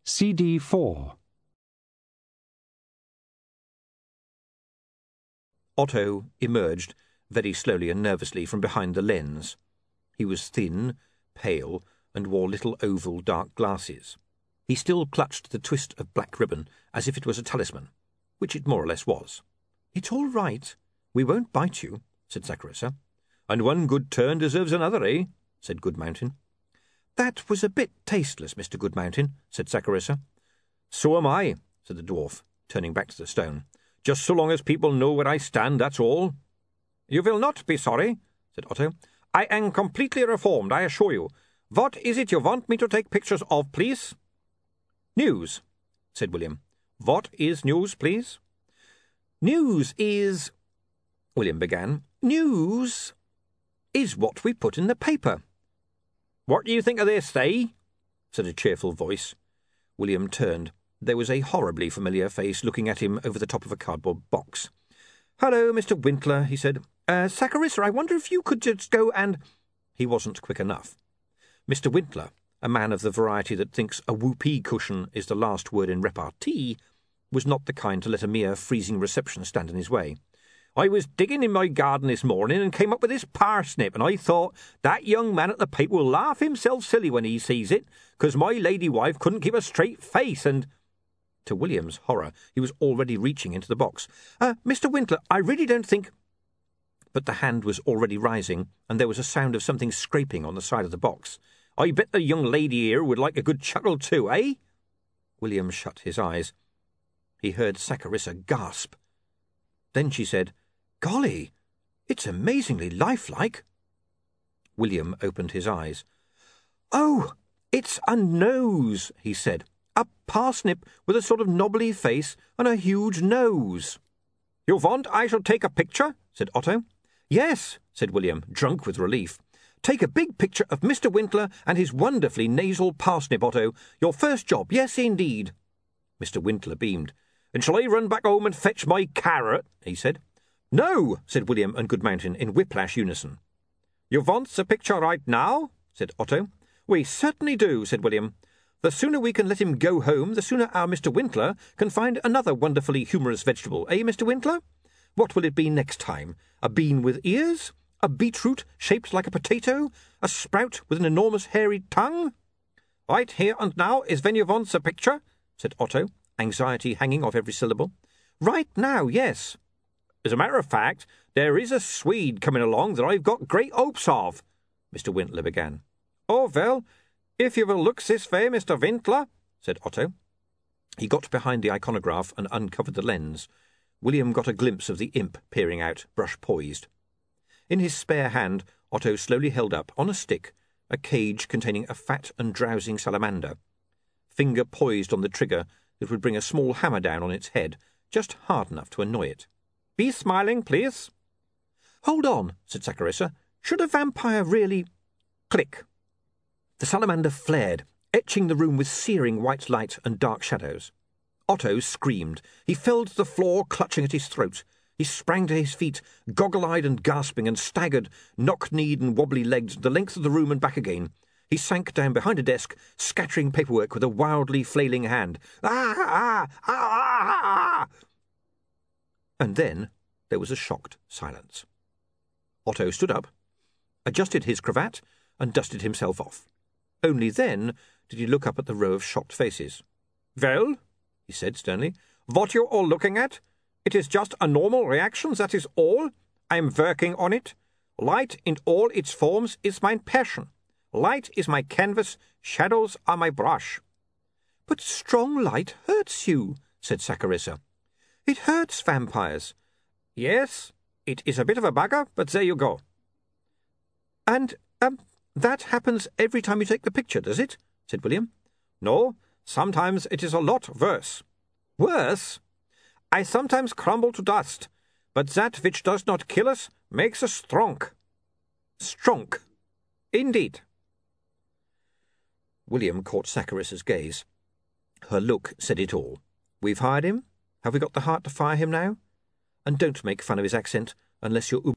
CD 4. Otto emerged very slowly and nervously from behind the lens. He was thin, pale, and wore little oval dark glasses. He still clutched the twist of black ribbon as if it was a talisman, which it more or less was. "It's all right. We won't bite you," said Saccharissa. "And one good turn deserves another, eh?" said Goodmountain. "That was a bit tasteless, Mr. Goodmountain," said Saccharissa. "So am I," said the dwarf, turning back to the stone. "Just so long as people know where I stand, that's all." "You will not be sorry," said Otto. "I am completely reformed, I assure you. What is it you want me to take pictures of, please?" "News," said William. "What is news, please?" "News is—" William began. "News is what we put in the paper." "What do you think of this, eh?" said a cheerful voice. William turned. There was a horribly familiar face looking at him over the top of a cardboard box. "Hello, Mr. Wintler," he said. "Saccharissa, I wonder if you could just go and—" He wasn't quick enough. Mr. Wintler, a man of the variety that thinks a whoopee cushion is the last word in repartee, was not the kind to let a mere freezing reception stand in his way. "I was digging in my garden this morning and came up with this parsnip, and I thought that young man at the paper will laugh himself silly when he sees it, 'cause my lady wife couldn't keep a straight face, and—" To William's horror, he was already reaching into the box. "Mr. Wintler, I really don't think—" But the hand was already rising, and there was a sound of something scraping on the side of the box. "I bet the young lady here would like a good chuckle too, eh?" William shut his eyes. He heard Saccharissa gasp. Then she said, "Golly, it's amazingly lifelike." William opened his eyes. "Oh, it's a nose," he said. "A parsnip with a sort of knobbly face and a huge nose." "You want I shall take a picture?" said Otto. "Yes," said William, drunk with relief. "Take a big picture of Mr. Wintler and his wonderfully nasal parsnip, Otto. Your first job, yes, indeed." Mr. Wintler beamed. "And shall I run back home and fetch my carrot?" he said. "No," said William and Goodmountain in whiplash unison. "You want the picture right now?" said Otto. "We certainly do," said William. "The sooner we can let him go home, the sooner our Mr. Wintler can find another wonderfully humorous vegetable, eh, Mr. Wintler? What will it be next time? A bean with ears? A beetroot shaped like a potato? A sprout with an enormous hairy tongue?" "Right here and now is when you want the picture," said Otto, anxiety hanging off every syllable. "Right now, yes." "As a matter of fact, there is a Swede coming along that I've got great hopes of," Mr. Wintler began. "Oh, well, if you will look this way, Mr. Wintler," said Otto. He got behind the iconograph and uncovered the lens. William got a glimpse of the imp peering out, brush poised. In his spare hand, Otto slowly held up, on a stick, a cage containing a fat and drowsing salamander. Finger poised on the trigger that would bring a small hammer down on its head, just hard enough to annoy it. "Be smiling, please." "Hold on," said Saccharissa. "Should a vampire really—" Click. The salamander flared, etching the room with searing white light and dark shadows. Otto screamed. He fell to the floor, clutching at his throat. He sprang to his feet, goggle-eyed and gasping, and staggered, knock-kneed and wobbly-legged, the length of the room and back again. He sank down behind a desk, scattering paperwork with a wildly flailing hand. "Ah! Ah! Ah! Ah! Ah!" And then there was a shocked silence. Otto stood up, adjusted his cravat, and dusted himself off. Only then did he look up at the row of shocked faces. "Well," he said sternly, "what you all looking at? It is just a normal reaction, that is all. I am working on it. Light in all its forms is my passion. Light is my canvas, shadows are my brush." "But strong light hurts you," said Saccharissa. "It hurts vampires." "Yes, it is a bit of a bugger, but there you go." "And, that happens every time you take the picture, does it?" said William. "No, sometimes it is a lot worse." "Worse?" "I sometimes crumble to dust, but that which does not kill us makes us strong." "Strong?" "Indeed." William caught Saccharissa's gaze. Her look said it all. "We've hired him? Have we got the heart to fire him now? And don't make fun of his accent, unless you're